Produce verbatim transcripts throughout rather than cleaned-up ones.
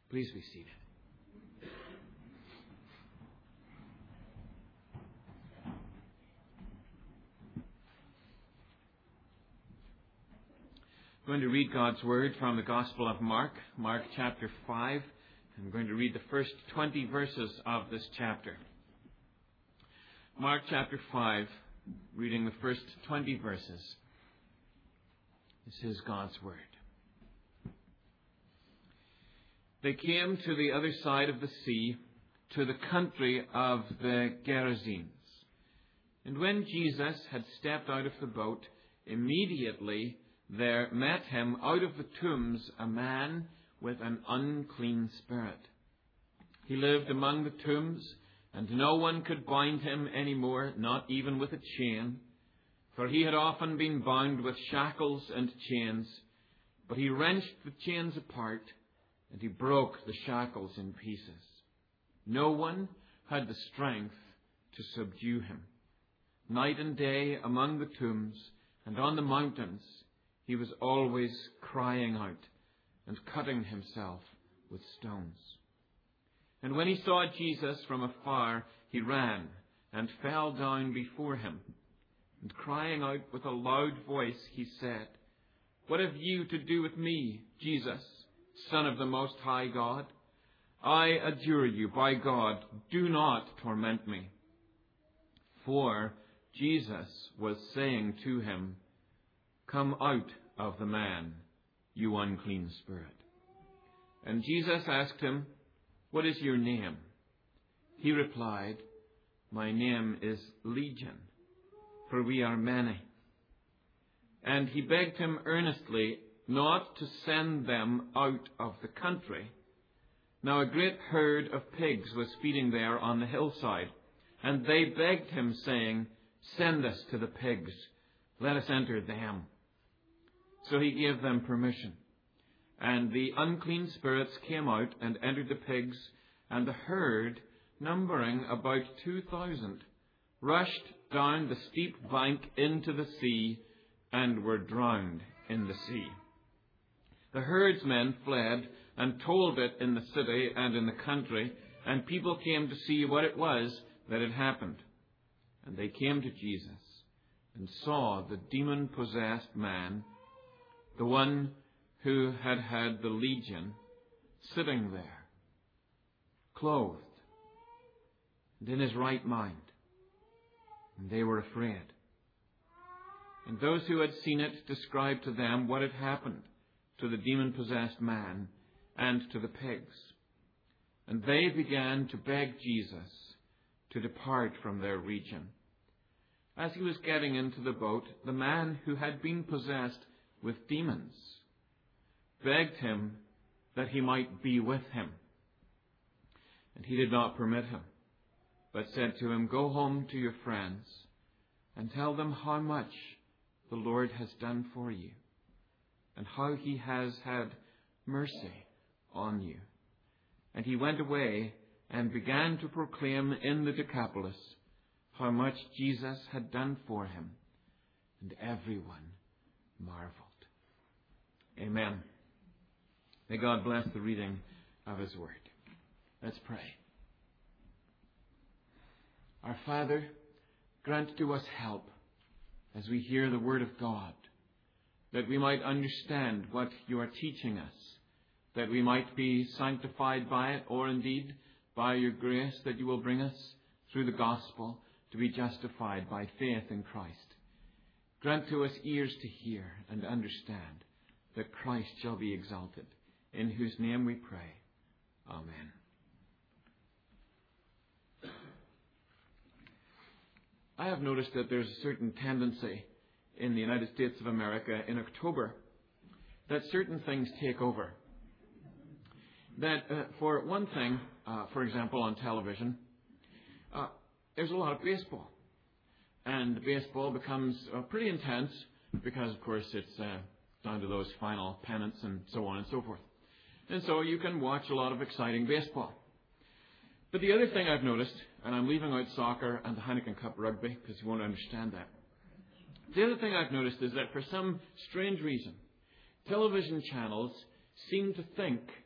Please be seated. I'm going to read God's Word from the Gospel of Mark, Mark chapter five. I'm going to read the first twenty verses of this chapter. Mark chapter five, reading the first twenty verses. This is God's Word. They came to the other side of the sea, to the country of the Gerasenes. And when Jesus had stepped out of the boat, immediately there met him out of the tombs a man with an unclean spirit. He lived among the tombs, and no one could bind him any more, not even with a chain, for he had often been bound with shackles and chains. But he wrenched the chains apart, and he broke the shackles in pieces. No one had the strength to subdue him. Night and day among the tombs and on the mountains, he was always crying out and cutting himself with stones. And when he saw Jesus from afar, he ran and fell down before him. And crying out with a loud voice, he said, "What have you to do with me, Jesus, Son of the Most High God? I adjure you by God, do not torment me." For Jesus was saying to him, "Come out of the man, you unclean spirit." And Jesus asked him, "What is your name?" He replied, "My name is Legion, for we are many." And he begged him earnestly not to send them out of the country. Now a great herd of pigs was feeding there on the hillside, and they begged him, saying, "Send us to the pigs, let us enter them." So he gave them permission. And the unclean spirits came out and entered the pigs, and the herd, numbering about two thousand, rushed down the steep bank into the sea and were drowned in the sea. The herdsmen fled and told it in the city and in the country, and people came to see what it was that had happened. And they came to Jesus and saw the demon-possessed man, the one who had had the legion, sitting there, clothed and in his right mind. And they were afraid. And those who had seen it described to them what had happened to the demon-possessed man and to the pigs. And they began to beg Jesus to depart from their region. As he was getting into the boat, the man who had been possessed with demons begged him that he might be with him. And he did not permit him, but said to him, "Go home to your friends and tell them how much the Lord has done for you, and how he has had mercy on you." And he went away and began to proclaim in the Decapolis how much Jesus had done for him, and everyone marveled. Amen. May God bless the reading of his word. Let's pray. Our Father, grant to us help as we hear the word of God, that we might understand what you are teaching us, that we might be sanctified by it, or indeed by your grace that you will bring us through the gospel to be justified by faith in Christ. Grant to us ears to hear and understand, that Christ shall be exalted, in whose name we pray. Amen. I have noticed that there's a certain tendency in the United States of America in October that certain things take over. That, uh, for one thing, uh, for example, on television, uh, there's a lot of baseball. And baseball becomes uh, pretty intense because, of course, it's uh, down to those final pennants and so on and so forth. And so you can watch a lot of exciting baseball. But the other thing I've noticed, and I'm leaving out soccer and the Heineken Cup rugby because you won't understand that. The other thing I've noticed is that for some strange reason, television channels seem to think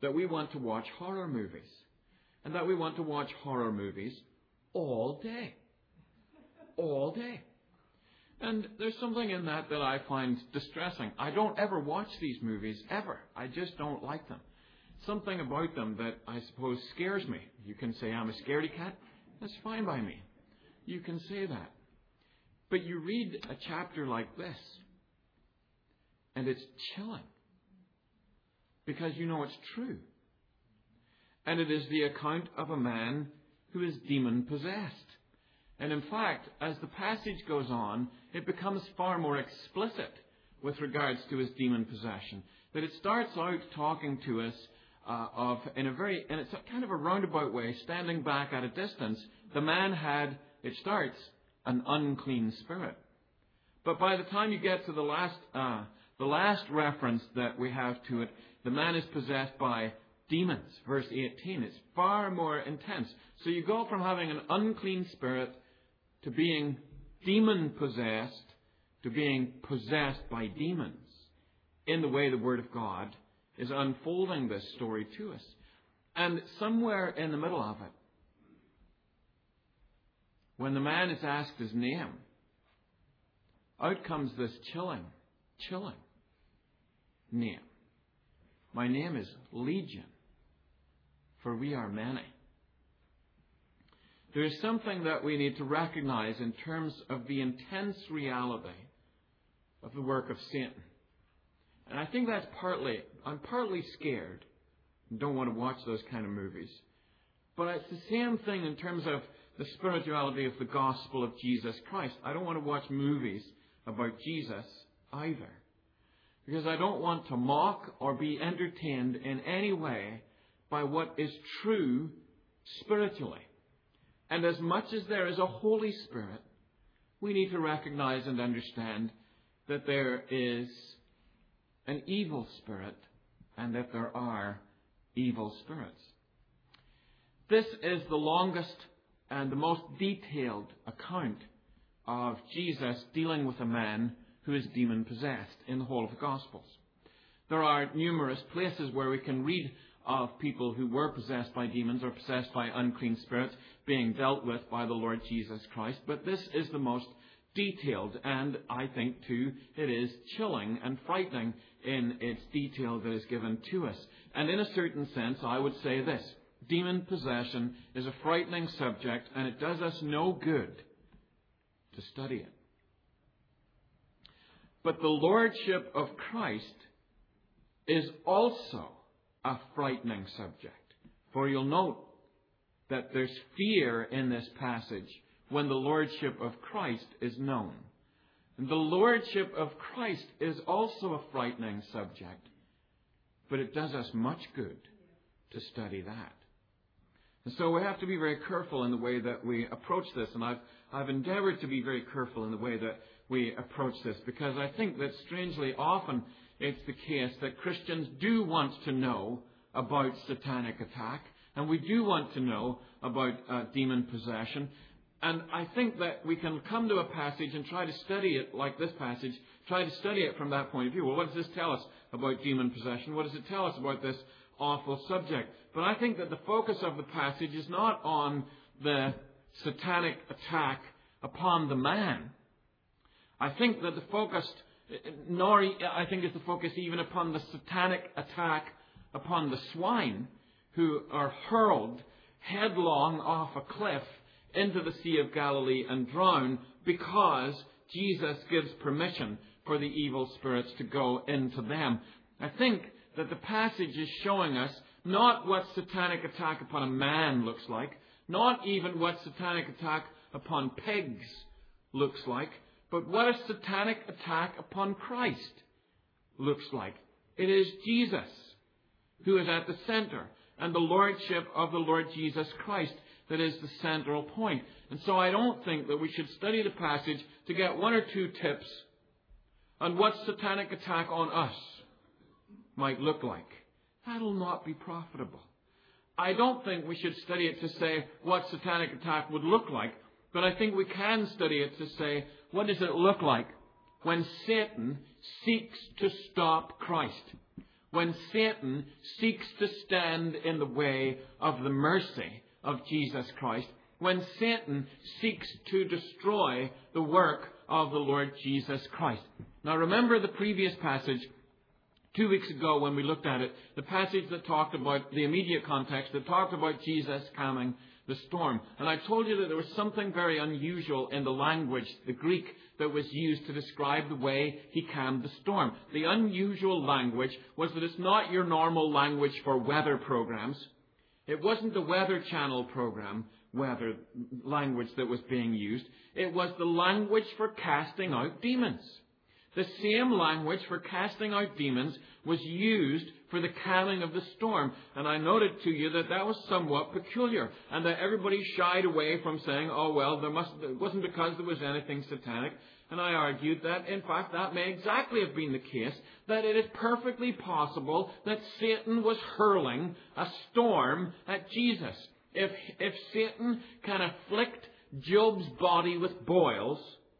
that we want to watch horror movies. And that we want to watch horror movies all day. All day. And there's something in that that I find distressing. I don't ever watch these movies, ever. I just don't like them. Something about them that I suppose scares me. You can say I'm a scaredy cat. That's fine by me. You can say that. But you read a chapter like this, and it's chilling. Because you know it's true. And it is the account of a man who is demon-possessed. And in fact, as the passage goes on, it becomes far more explicit with regards to his demon possession. That it starts out talking to us uh, of, in a very, and it's a kind of a roundabout way, standing back at a distance, the man had, it starts, an unclean spirit. But by the time you get to the last, uh, the last reference that we have to it, the man is possessed by demons, verse eighteen. It's far more intense. So you go from having an unclean spirit to being demon-possessed to being possessed by demons in the way the Word of God is unfolding this story to us. And somewhere in the middle of it, when the man is asked his name, out comes this chilling, chilling name. My name is Legion, for we are many. There is something that we need to recognize in terms of the intense reality of the work of Satan. And I think that's partly, I'm partly scared and don't want to watch those kind of movies. But it's the same thing in terms of the spirituality of the gospel of Jesus Christ. I don't want to watch movies about Jesus either. Because I don't want to mock or be entertained in any way by what is true spiritually. And as much as there is a Holy Spirit, we need to recognize and understand that there is an evil spirit and that there are evil spirits. This is the longest and the most detailed account of Jesus dealing with a man who is demon-possessed in the whole of the Gospels. There are numerous places where we can read of people who were possessed by demons or possessed by unclean spirits being dealt with by the Lord Jesus Christ. But this is the most detailed, and I think too it is chilling and frightening in its detail that is given to us. And in a certain sense, I would say this: demon possession is a frightening subject, and it does us no good to study it. But the Lordship of Christ is also a frightening subject. For you'll note that there's fear in this passage when the Lordship of Christ is known. And the Lordship of Christ is also a frightening subject. But it does us much good to study that. And so we have to be very careful in the way that we approach this. And I've, I've endeavored to be very careful in the way that we approach this, because I think that strangely often it's the case that Christians do want to know about satanic attack, and we do want to know about uh, demon possession. And I think that we can come to a passage and try to study it like this passage, try to study it from that point of view. Well, what does this tell us about demon possession? What does it tell us about this awful subject? But I think that the focus of the passage is not on the satanic attack upon the man. I think that the focus, nor I think is the focus even upon the satanic attack upon the swine who are hurled headlong off a cliff into the Sea of Galilee and drown because Jesus gives permission for the evil spirits to go into them. I think that the passage is showing us not what satanic attack upon a man looks like, not even what satanic attack upon pigs looks like, but what a satanic attack upon Christ looks like. It is Jesus who is at the center, and the Lordship of the Lord Jesus Christ that is the central point. And so I don't think that we should study the passage to get one or two tips on what satanic attack on us might look like. That'll not be profitable. I don't think we should study it to say what satanic attack would look like, but I think we can study it to say, what does it look like when Satan seeks to stop Christ? when Satan seeks to stand in the way of the mercy of Jesus Christ, when Satan seeks to destroy the work of the Lord Jesus Christ. Now remember the previous passage two weeks ago when we looked at it, the passage that talked about the immediate context, that talked about Jesus calming the storm. And I told you that there was something very unusual in the language, the Greek, that was used to describe the way he calmed the storm. The unusual language was that it's not your normal language for weather programs. It wasn't the Weather Channel program weather language that was being used. It was the language for casting out demons. The same language for casting out demons was used for the calming of the storm. And I noted to you that that was somewhat peculiar, and that everybody shied away from saying, oh, well, there must, it wasn't because there was anything satanic. And I argued that, in fact, that may exactly have been the case, that it is perfectly possible that Satan was hurling a storm at Jesus. If, if Satan can afflict Job's body with boils,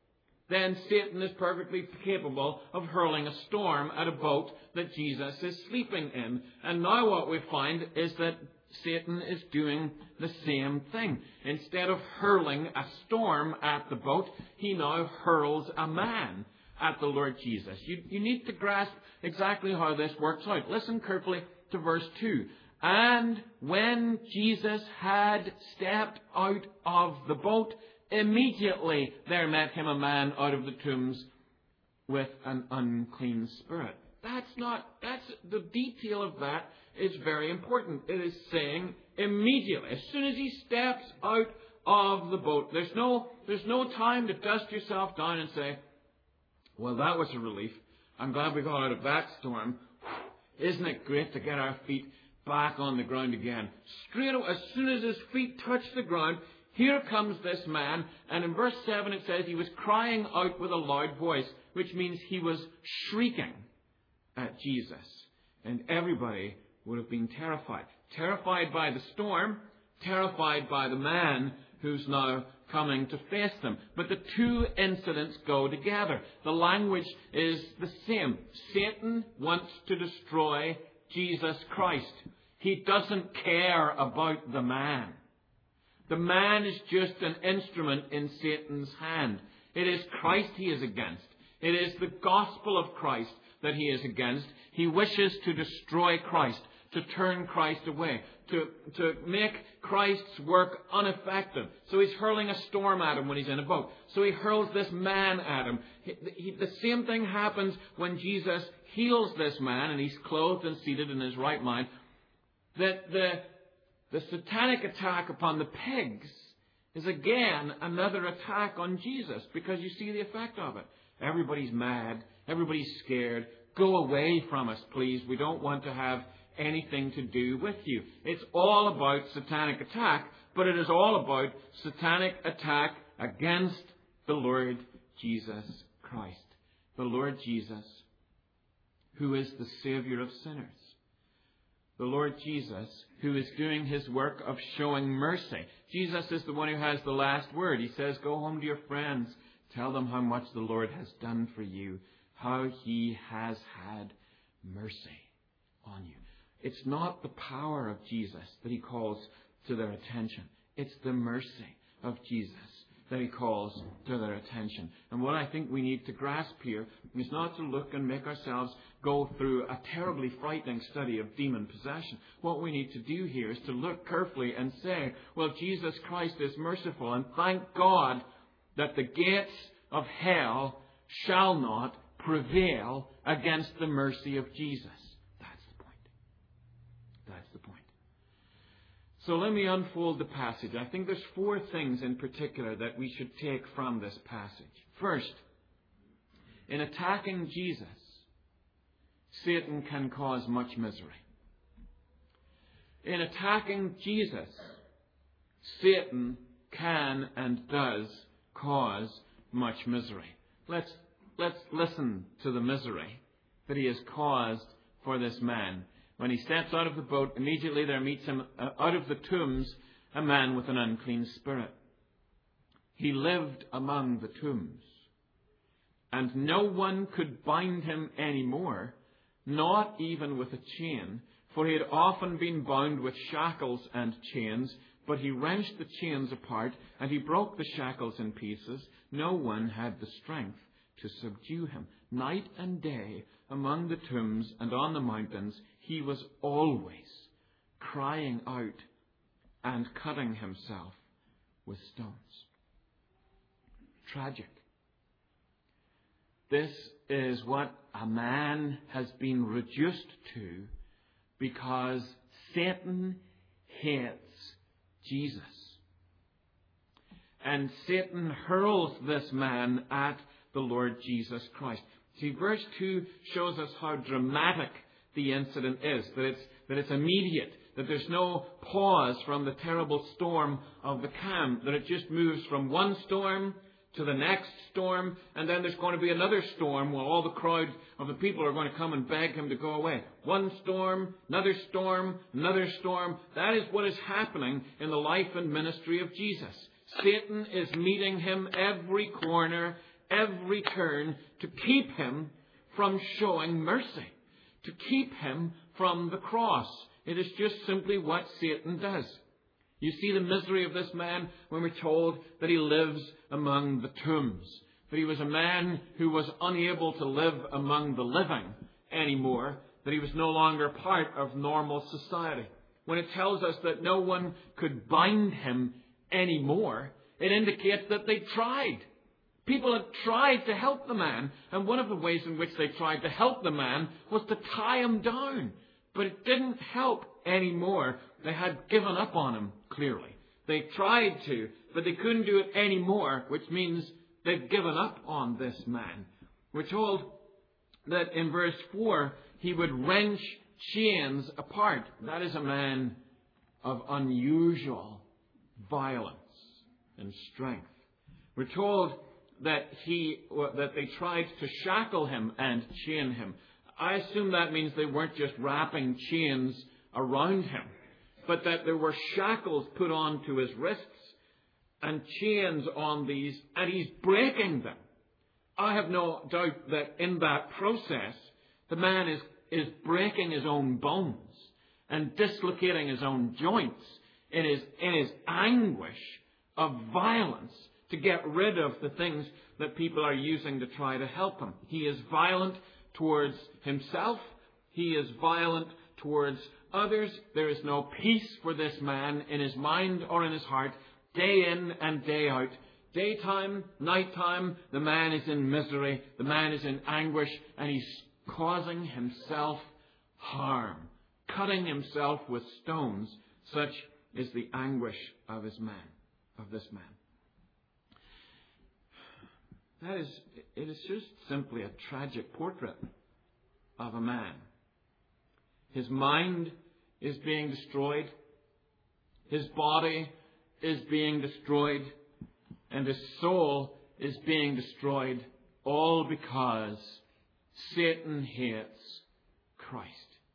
then Satan is perfectly capable of hurling a storm at a boat that Jesus is sleeping in. And now what we find is that Satan is doing the same thing. Instead of hurling a storm at the boat, he now hurls a man at the Lord Jesus. You, you need to grasp exactly how this works out. Listen carefully to verse two. And when Jesus had stepped out of the boat, immediately there met him a man out of the tombs with an unclean spirit. That's not, that's, the detail of that is very important. It is saying immediately, as soon as he steps out of the boat, there's no, there's no time to dust yourself down and say, well, that was a relief. I'm glad we got out of that storm. Isn't it great to get our feet back on the ground again? Straight away, as soon as his feet touch the ground, here comes this man, and in verse seven it says he was crying out with a loud voice, which means he was shrieking at Jesus. And everybody would have been terrified. Terrified by the storm, terrified by the man who's now coming to face them. But the two incidents go together. The language is the same. Satan wants to destroy Jesus Christ. He doesn't care about the man. The man is just an instrument in Satan's hand. It is Christ he is against. It is the gospel of Christ that he is against. He wishes to destroy Christ, to turn Christ away, to, to make Christ's work ineffective. So he's hurling a storm at him when he's in a boat. So he hurls this man at him. He, he, the same thing happens when Jesus heals this man and he's clothed and seated in his right mind. That the The satanic attack upon the pigs is again another attack on Jesus, because you see the effect of it. Everybody's mad. Everybody's scared. Go away from us, please. We don't want to have anything to do with you. It's all about satanic attack, but it is all about satanic attack against the Lord Jesus Christ. The Lord Jesus, who is the Savior of sinners. The Lord Jesus, who is doing his work of showing mercy. Jesus is the one who has the last word. He says, go home to your friends. Tell them how much the Lord has done for you. How he has had mercy on you. It's not the power of Jesus that he calls to their attention. It's the mercy of Jesus that he calls to their attention. And what I think we need to grasp here is not to look and make ourselves go through a terribly frightening study of demon possession. What we need to do here is to look carefully and say, well, Jesus Christ is merciful, and thank God that the gates of hell shall not prevail against the mercy of Jesus. That's the point. That's the point. So let me unfold the passage. I think there's four things in particular that we should take from this passage. First, in attacking Jesus, Satan can cause much misery. In attacking Jesus, Satan can and does cause much misery. Let's, let's listen to the misery that he has caused for this man. When he steps out of the boat, immediately there meets him uh, out of the tombs a man with an unclean spirit. He lived among the tombs, and no one could bind him any more, not even with a chain, for he had often been bound with shackles and chains, but he wrenched the chains apart, and he broke the shackles in pieces. No one had the strength to subdue him. Night and day, among the tombs and on the mountains, he was always crying out and cutting himself with stones. Tragic. This is what a man has been reduced to because Satan hates Jesus. And Satan hurls this man at the Lord Jesus Christ. See, verse two shows us how dramatic the incident is, that it's, that it's immediate, that there's no pause from the terrible storm of the calm, that it just moves from one storm to the next storm, and then there's going to be another storm where all the crowd of the people are going to come and beg him to go away. One storm, another storm, another storm. That is what is happening in the life and ministry of Jesus. Satan is meeting him every corner, every turn, to keep him from showing mercy, to keep him from the cross. It is just simply what Satan does. You see the misery of this man when we're told that he lives among the tombs, that he was a man who was unable to live among the living anymore, that he was no longer part of normal society. When it tells us that no one could bind him anymore, it indicates that they tried. People had tried to help the man, and one of the ways in which they tried to help the man was to tie him down. But it didn't help anymore. They had given up on him, clearly. They tried to, but they couldn't do it anymore, which means they've given up on this man. We're told that in verse four, he would wrench chains apart. That is a man of unusual violence and strength. We're told that he that they tried to shackle him and chain him. I assume that means they weren't just wrapping chains around him, but that there were shackles put onto his wrists and chains on these, and he's breaking them. I have no doubt that in that process, the man is, is breaking his own bones and dislocating his own joints in his, in his anguish of violence to get rid of the things that people are using to try to help him. He is violent towards himself. He is violent towards others. There is no peace for this man in his mind or in his heart, day in and day out. Daytime, nighttime, the man is in misery, the man is in anguish, and he's causing himself harm, cutting himself with stones. Such is the anguish of his man, of this man. That is, it is just simply a tragic portrait of a man. His mind is being destroyed. His body is being destroyed. And his soul is being destroyed, all because Satan hates Christ.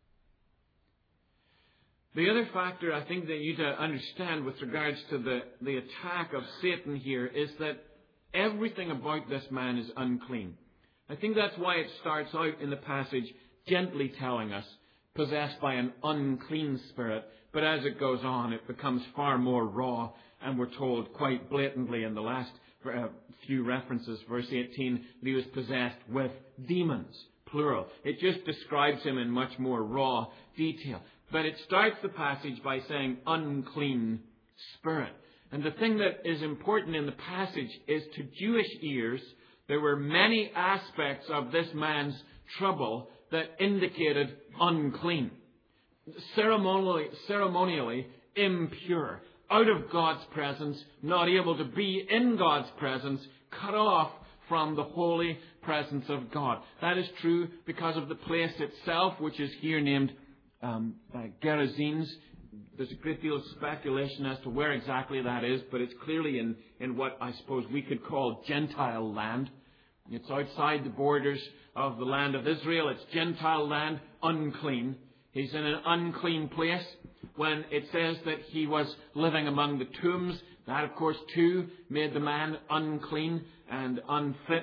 The other factor I think that you need to understand with regards to the, the attack of Satan here is that everything about this man is unclean. I think that's why it starts out in the passage gently telling us, possessed by an unclean spirit. But as it goes on, it becomes far more raw, and we're told quite blatantly in the last uh, few references, verse eighteen, that he was possessed with demons, plural. It just describes him in much more raw detail. But it starts the passage by saying unclean spirit. And the thing that is important in the passage is, to Jewish ears, there were many aspects of this man's trouble that indicated unclean. Ceremonially, ceremonially impure, out of God's presence, not able to be in God's presence, cut off from the holy presence of God. That is true because of the place itself, which is here named um, uh, Gerasenes. There's a great deal of speculation as to where exactly that is, but it's clearly in, in what I suppose we could call Gentile land. It's outside the borders of the land of Israel. It's Gentile land, unclean. He's in an unclean place. When it says that he was living among the tombs, that of course too made the man unclean and unfit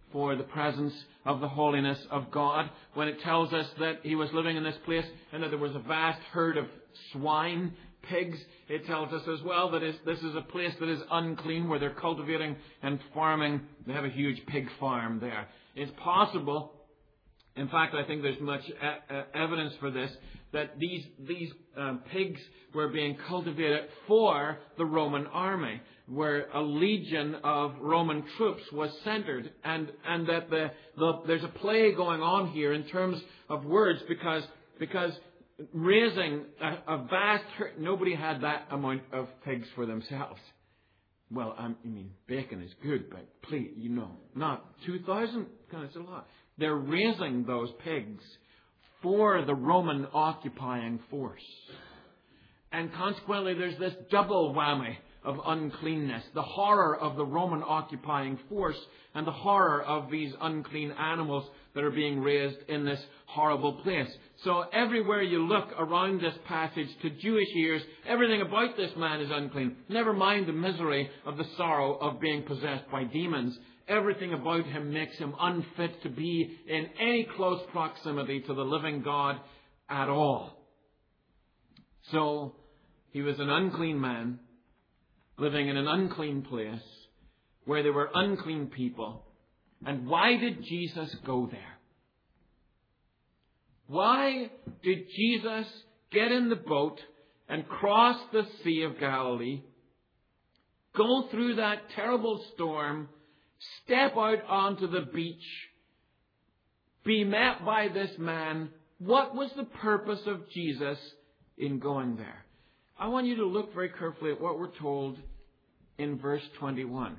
for the presence of the holiness of God. When it tells us that he was living in this place and that there was a vast herd of swine, pigs, it tells us as well that this is a place that is unclean, where they're cultivating and farming. They have a huge pig farm there. It's possible, in fact, I think there's much evidence for this, that these these um, pigs were being cultivated for the Roman army, where a legion of Roman troops was centered, and and that the, the there's a play going on here in terms of words, because because raising a, a vast herd, nobody had that amount of pigs for themselves. Well, I mean, bacon is good, but please, you know, not two thousand. That's a lot. They're raising those pigs for the Roman occupying force. And consequently, there's this double whammy of uncleanness. The horror of the Roman occupying force and the horror of these unclean animals that are being raised in this horrible place. So everywhere you look around this passage, to Jewish ears, everything about this man is unclean. Never mind the misery of the sorrow of being possessed by demons. Everything about him makes him unfit to be in any close proximity to the living God at all. So he was an unclean man, living in an unclean place, where there were unclean people. And why did Jesus go there? Why did Jesus get in the boat and cross the Sea of Galilee, go through that terrible storm, step out onto the beach, be met by this man? What was the purpose of Jesus in going there? I want you to look very carefully at what we're told in verse twenty-one.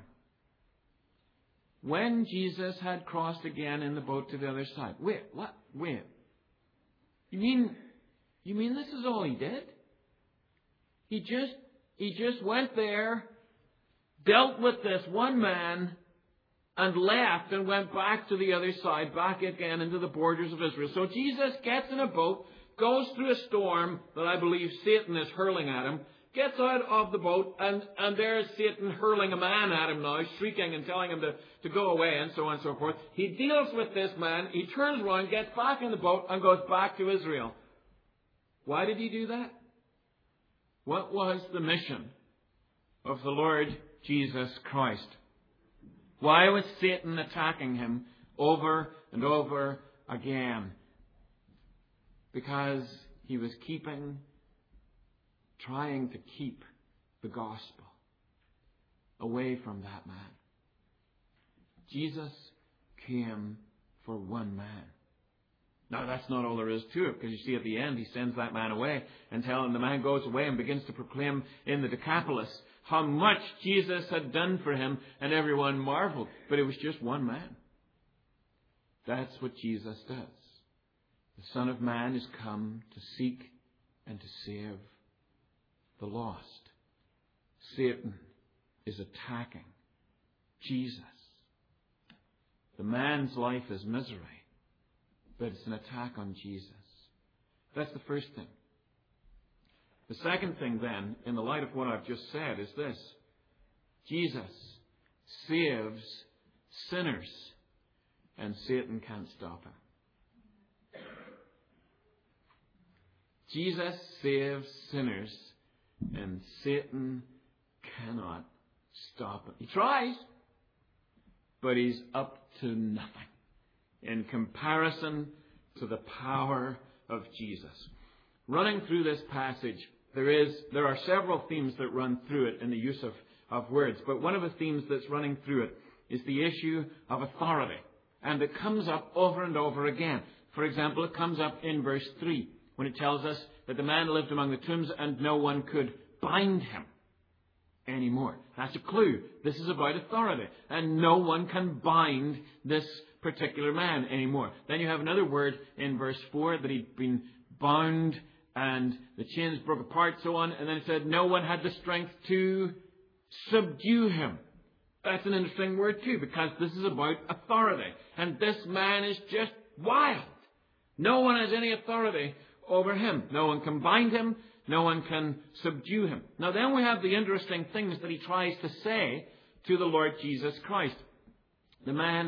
When Jesus had crossed again in the boat to the other side. Wait, what? Wait. You mean, you mean this is all he did? He just, he just went there, dealt with this one man, and left and went back to the other side, back again into the borders of Israel. So Jesus gets in a boat, goes through a storm that I believe Satan is hurling at him, gets out of the boat, and, and there's Satan hurling a man at him now, shrieking and telling him to, to go away, and so on and so forth. He deals with this man, he turns around, gets back in the boat, and goes back to Israel. Why did he do that? What was the mission of the Lord Jesus Christ? Why was Satan attacking him over and over again? Because he was keeping, trying to keep the gospel away from that man. Jesus came for one man. Now, that's not all there is to it, because you see at the end, he sends that man away and tells him, the man goes away and begins to proclaim in the Decapolis how much Jesus had done for him, and everyone marveled. But it was just one man. That's what Jesus does. The Son of Man is come to seek and to save the lost. Satan is attacking Jesus. The man's life is misery, but it's an attack on Jesus. That's the first thing. The second thing then, in the light of what I've just said, is this. Jesus saves sinners, and Satan can't stop him. Jesus saves sinners, and Satan cannot stop him. He tries, but he's up to nothing in comparison to the power of Jesus. Running through this passage, there is there are several themes that run through it in the use of, of words, but one of the themes that's running through it is the issue of authority. And it comes up over and over again. For example, it comes up in verse three, when it tells us that the man lived among the tombs and no one could bind him anymore. That's a clue. This is about authority. And no one can bind this particular man anymore. Then you have another word in verse four, that he'd been bound and the chains broke apart, so on. And then it said no one had the strength to subdue him. That's an interesting word too, because this is about authority. And this man is just wild. No one has any authority over him. No one can bind him. No one can subdue him. Now then we have the interesting things that he tries to say to the Lord Jesus Christ. The man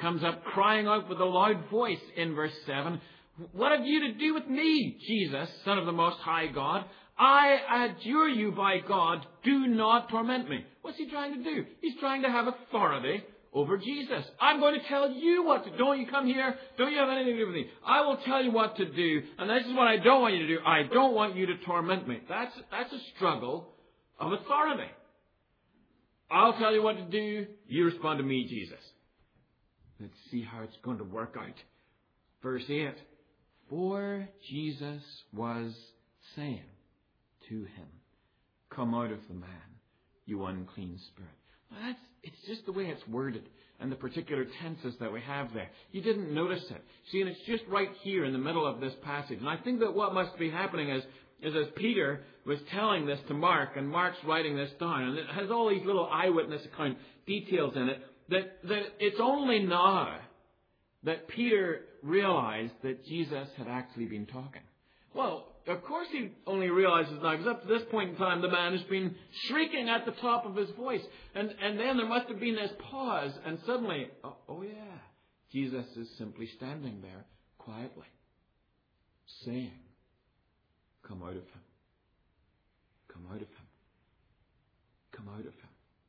comes up crying out with a loud voice in verse seven, "What have you to do with me, Jesus, Son of the Most High God? I adjure you by God, do not torment me." What's he trying to do? He's trying to have authority over Jesus. I'm going to tell you what to do. Don't you come here. Don't you have anything to do with me. I will tell you what to do. And this is what I don't want you to do. I don't want you to torment me. That's, that's a struggle of authority. I'll tell you what to do. You respond to me, Jesus. Let's see how it's going to work out. Verse eight. For Jesus was saying to him, "Come out of the man, you unclean spirit." Well, that's, it's just the way it's worded and the particular tenses that we have there. You didn't notice it. See, and it's just right here in the middle of this passage. And I think that what must be happening is, is as Peter was telling this to Mark, and Mark's writing this down, and it has all these little eyewitness account details in it, that, that it's only now that Peter realized that Jesus had actually been talking. Well, of course he only realizes now, because up to this point in time, the man has been shrieking at the top of his voice. And, and then there must have been this pause, and suddenly, oh, oh yeah, Jesus is simply standing there quietly, saying, "Come out of him. Come out of him. Come out of him."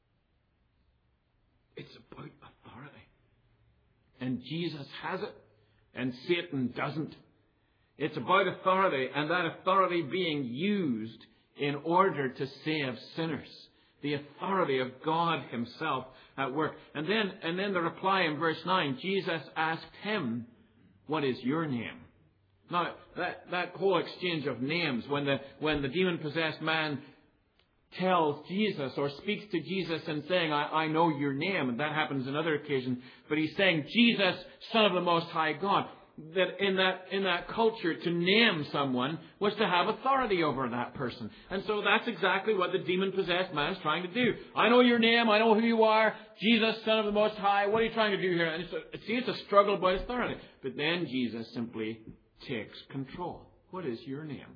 It's about authority. And Jesus has it, and Satan doesn't. It's about authority, and that authority being used in order to save sinners. The authority of God himself at work. And then, and then the reply in verse nine, Jesus asked him, "What is your name?" Now, that, that whole exchange of names, when the, when the demon-possessed man tells Jesus or speaks to Jesus and saying, I, I know your name, and that happens on other occasions, but he's saying, "Jesus, Son of the Most High God." That in that in that culture, to name someone was to have authority over that person. And so that's exactly what the demon-possessed man is trying to do. "I know your name. I know who you are. Jesus, Son of the Most High. What are you trying to do here?" And it's a, see, it's a struggle about authority. But then Jesus simply takes control. "What is your name?"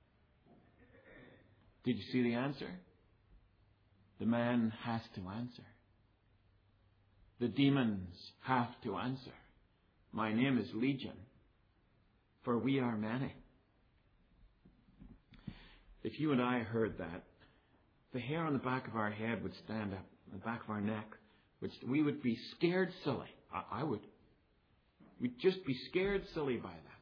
Did you see the answer? The man has to answer. The demons have to answer. "My name is Legion, for we are many." If you and I heard that, the hair on the back of our head would stand up, on the back of our neck, which we would be scared silly. I, I would. We'd just be scared silly by that.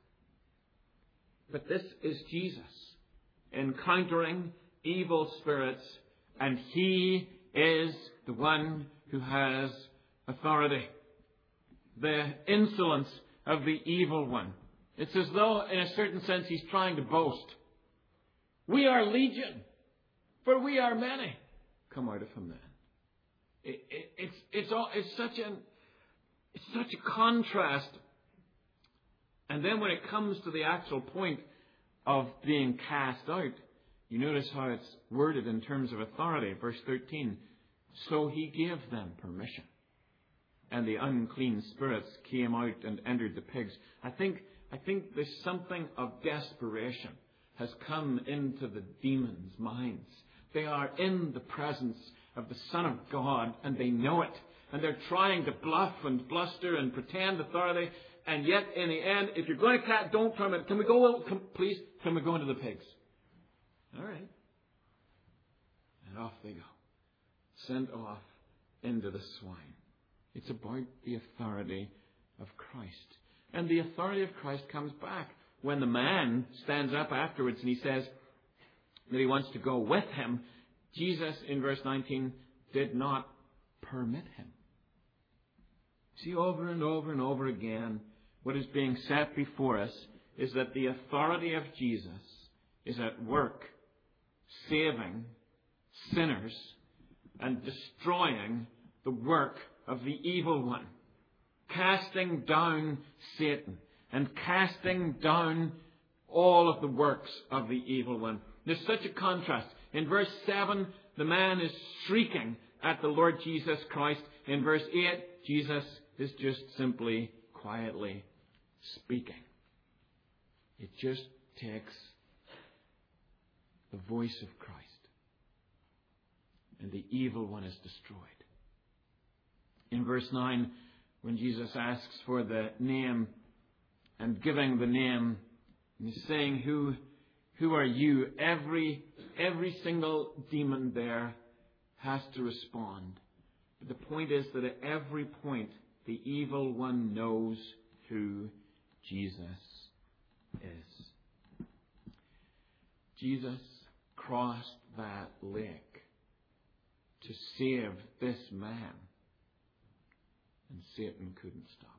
But this is Jesus encountering evil spirits, and he is the one who has authority. The insolence of the evil one. It's as though, in a certain sense, he's trying to boast. "We are legion, for we are many." Come out of him then. It, it, it's it's all it's such an it's such a contrast. And then when it comes to the actual point of being cast out, you notice how it's worded in terms of authority. Verse thirteen. "So he gave them permission, and the unclean spirits came out and entered the pigs." I think, I think there's something of desperation has come into the demons' minds. They are in the presence of the Son of God, and they know it. And they're trying to bluff and bluster and pretend authority. And yet, in the end, if you're going to cat, don't torment. Can we go, can, please, can we go into the pigs? All right. And off they go. Sent off into the swine. It's about the authority of Christ. And the authority of Christ comes back when the man stands up afterwards and he says that he wants to go with him. Jesus, in verse nineteen, did not permit him. See, over and over and over again, what is being set before us is that the authority of Jesus is at work, saving sinners and destroying the work of the evil one, casting down Satan and casting down all of the works of the evil one. There's such a contrast. In verse seven, the man is shrieking at the Lord Jesus Christ. In verse eight, Jesus is just simply quietly speaking. It just takes the voice of Christ, and the evil one is destroyed. In verse nine, when Jesus asks for the name and giving the name, and he's saying, who, who are you? Every, every single demon there has to respond. But the point is that at every point, the evil one knows who Jesus is. Jesus crossed that lake to save this man, and Satan couldn't stop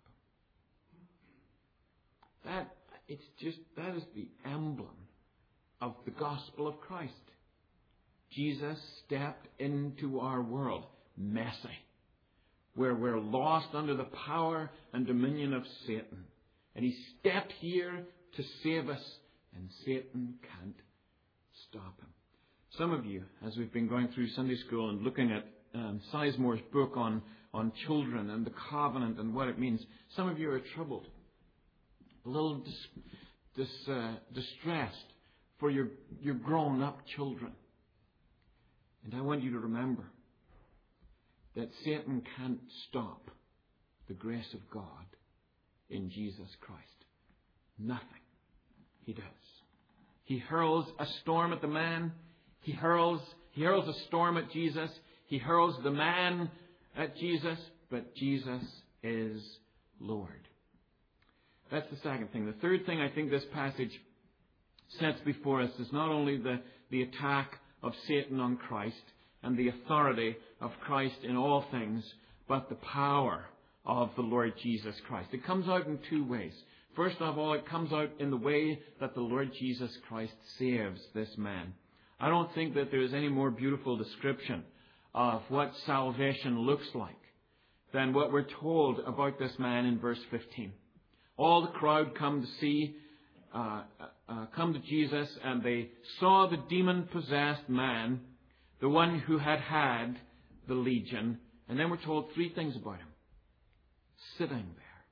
him. That, it's just, that is the emblem of the gospel of Christ. Jesus stepped into our world, messy, where we're lost under the power and dominion of Satan. And He stepped here to save us, and Satan can't stop Him. Some of you, as we've been going through Sunday school and looking at um, Sizemore's book on, on children and the covenant and what it means, some of you are troubled, a little dis, dis, uh, distressed for your, your grown-up children. And I want you to remember that Satan can't stop the grace of God in Jesus Christ. Nothing. He does. He hurls a storm at the man. He hurls, he hurls a storm at Jesus. He hurls the man at Jesus. But Jesus is Lord. That's the second thing. The third thing I think this passage sets before us is not only the, the attack of Satan on Christ and the authority of Christ in all things, but the power of the Lord Jesus Christ. It comes out in two ways. First of all, it comes out in the way that the Lord Jesus Christ saves this man. I don't think that there is any more beautiful description of what salvation looks like than what we're told about this man in verse fifteen. All the crowd come to see, uh, uh, come to Jesus, and they saw the demon-possessed man, the one who had had the legion, and then we're told three things about him. Sitting there,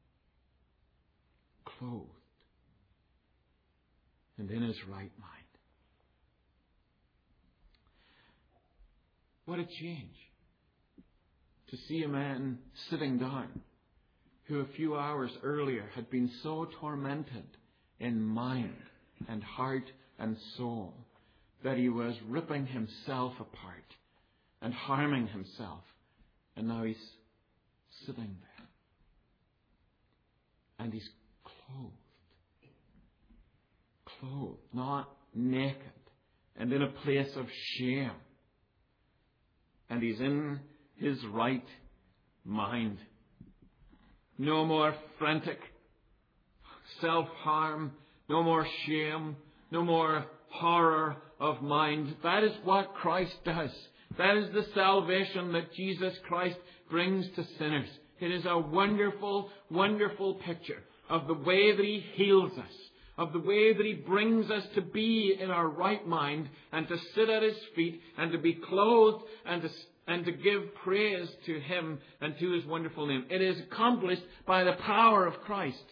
clothed, and in his right mind. What a change to see a man sitting down who a few hours earlier had been so tormented in mind and heart and soul that he was ripping himself apart and harming himself. And now he's sitting there. And he's clothed. Clothed, not naked and in a place of shame. And he's in his right mind. No more frantic self-harm, no more shame, no more horror of mind. That is what Christ does. That is the salvation that Jesus Christ brings to sinners. It is a wonderful, wonderful picture of the way that He heals us, of the way that He brings us to be in our right mind and to sit at His feet and to be clothed and to, and to give praise to Him and to His wonderful name. It is accomplished by the power of Christ.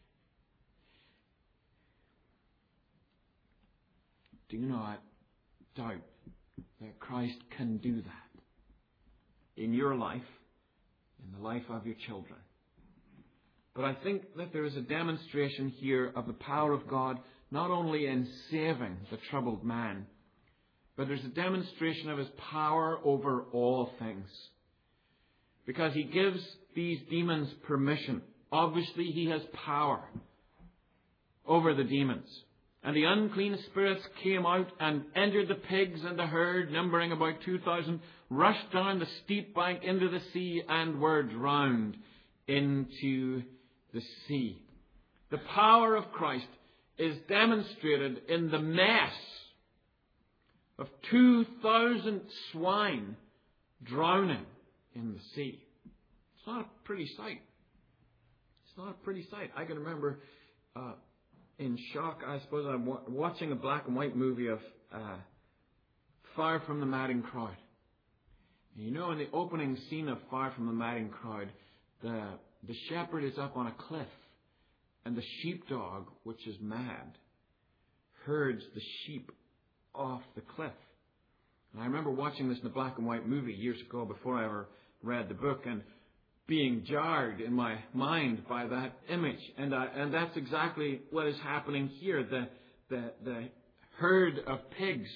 Do you not doubt that Christ can do that in your life, in the life of your children? But I think that there is a demonstration here of the power of God, not only in saving the troubled man, but there's a demonstration of His power over all things. Because He gives these demons permission. Obviously, He has power over the demons. And the unclean spirits came out and entered the pigs and the herd, numbering about two thousand, rushed down the steep bank into the sea and were drowned into the sea. The power of Christ is demonstrated in the mess of two thousand swine drowning in the sea. It's not a pretty sight. It's not a pretty sight. I can remember uh, in shock, I suppose, I'm wa- watching a black and white movie of uh, Far From the Madding Crowd. And you know, in the opening scene of Far From the Madding Crowd, the the shepherd is up on a cliff, and the sheepdog, which is mad, herds the sheep off the cliff. And I remember watching this in a black and white movie years ago before I ever read the book, and being jarred in my mind by that image. And I, and that's exactly what is happening here. The, the, the herd of pigs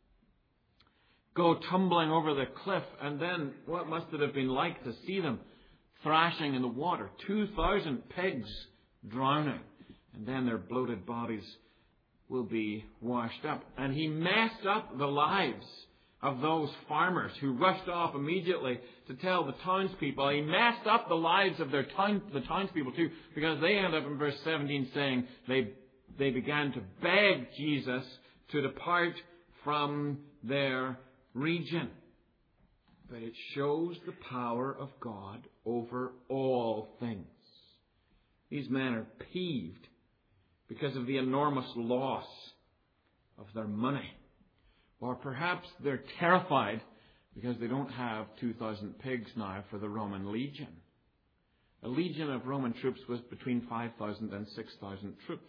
go tumbling over the cliff, and then what must it have been like to see them thrashing in the water? Two thousand pigs drowning, and then their bloated bodies will be washed up. And he messed up the lives of those farmers who rushed off immediately to tell the townspeople. He messed up the lives of their town, the townspeople too, because they end up in verse seventeen saying they they began to beg Jesus to depart from their region. But it shows the power of God over all things. These men are peeved because of the enormous loss of their money. Or perhaps they're terrified because they don't have two thousand pigs now for the Roman legion. A legion of Roman troops was between five thousand and six thousand troops.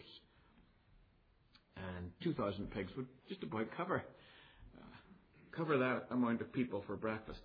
And two thousand pigs would just about cover cover that amount of people for breakfast.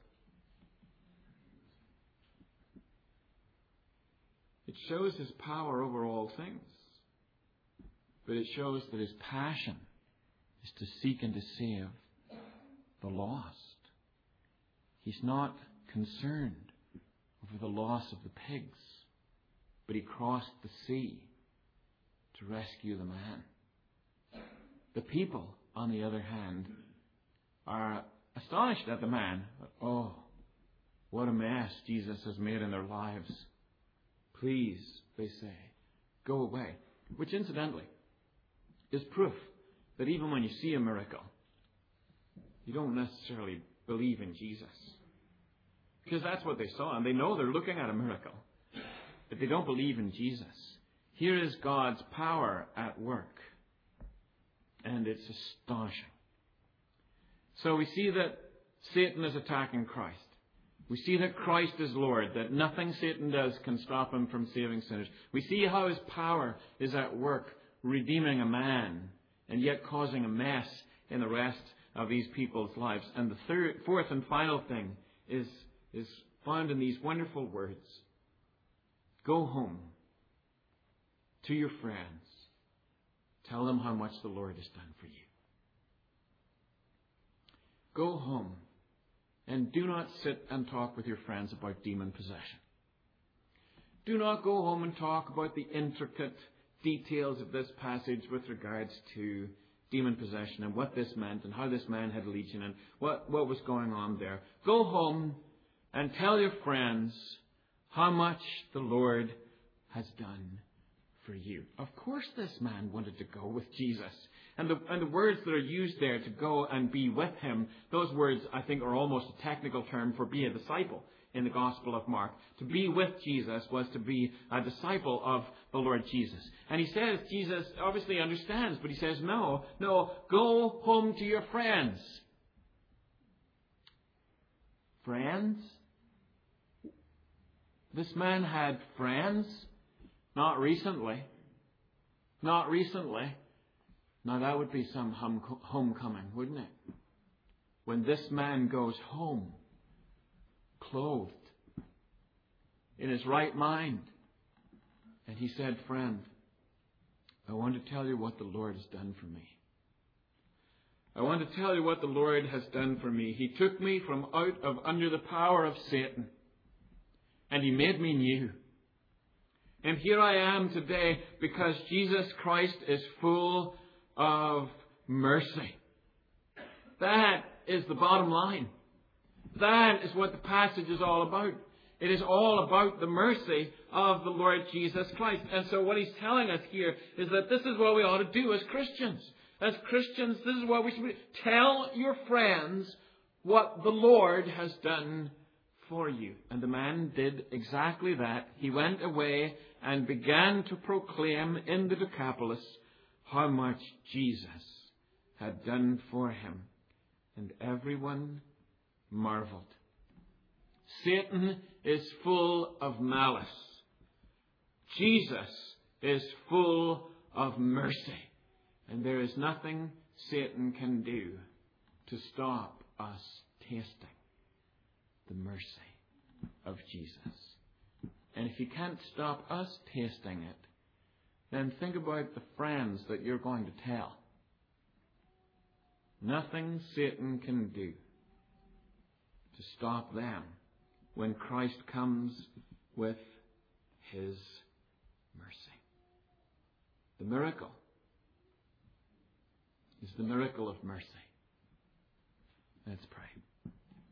It shows his power over all things. But it shows that his passion is to seek and to save the lost. He's not concerned over the loss of the pigs, but he crossed the sea to rescue the man. The people, on the other hand, are astonished at the man. Oh, what a mess Jesus has made in their lives. Please, they say, go away. Which, incidentally, is proof that even when you see a miracle, you don't necessarily believe in Jesus. Because that's what they saw, and they know they're looking at a miracle, but they don't believe in Jesus. Here is God's power at work, and it's astonishing. So we see that Satan is attacking Christ. We see that Christ is Lord, that nothing Satan does can stop him from saving sinners. We see how his power is at work, redeeming a man, and yet causing a mess in the rest of these people's lives. And the third, fourth and final thing is, is found in these wonderful words. Go home to your friends. Tell them how much the Lord has done for you. Go home and do not sit and talk with your friends about demon possession. Do not go home and talk about the intricate details of this passage with regards to demon possession and what this meant and how this man had legion and what, what was going on there. Go home and tell your friends how much the Lord has done for you. Of course this man wanted to go with Jesus. And the, and the words that are used there to go and be with him, those words I think are almost a technical term for be a disciple in the Gospel of Mark. To be with Jesus was to be a disciple of the Lord Jesus. And he says, Jesus obviously understands, but he says, no, no, go home to your friends. Friends? This man had friends? Not recently. Not recently. Now that would be some homecoming, wouldn't it? When this man goes home, clothed, in his right mind. And he said, friend, I want to tell you what the Lord has done for me. I want to tell you what the Lord has done for me. He took me from out of under the power of Satan, and he made me new. And here I am today because Jesus Christ is full of mercy. That is the bottom line. That is what the passage is all about. It is all about the mercy of the Lord Jesus Christ. And so what he's telling us here is that this is what we ought to do as Christians. As Christians, this is what we should do. Tell your friends what the Lord has done for you. And the man did exactly that. He went away and began to proclaim in the Decapolis how much Jesus had done for him. And everyone marveled. Satan is full of malice. Jesus is full of mercy. And there is nothing Satan can do to stop us tasting the mercy of Jesus. And if you can't stop us tasting it, then think about the friends that you're going to tell. Nothing Satan can do to stop them when Christ comes with His mercy. The miracle is the miracle of mercy. Let's pray.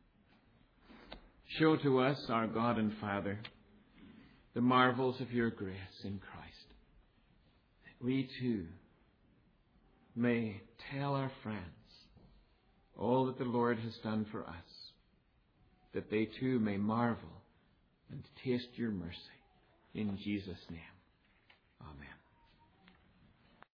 Show to us, our God and Father, the marvels of your grace in Christ, that we too may tell our friends all that the Lord has done for us, that they too may marvel and taste your mercy. In Jesus' name, amen.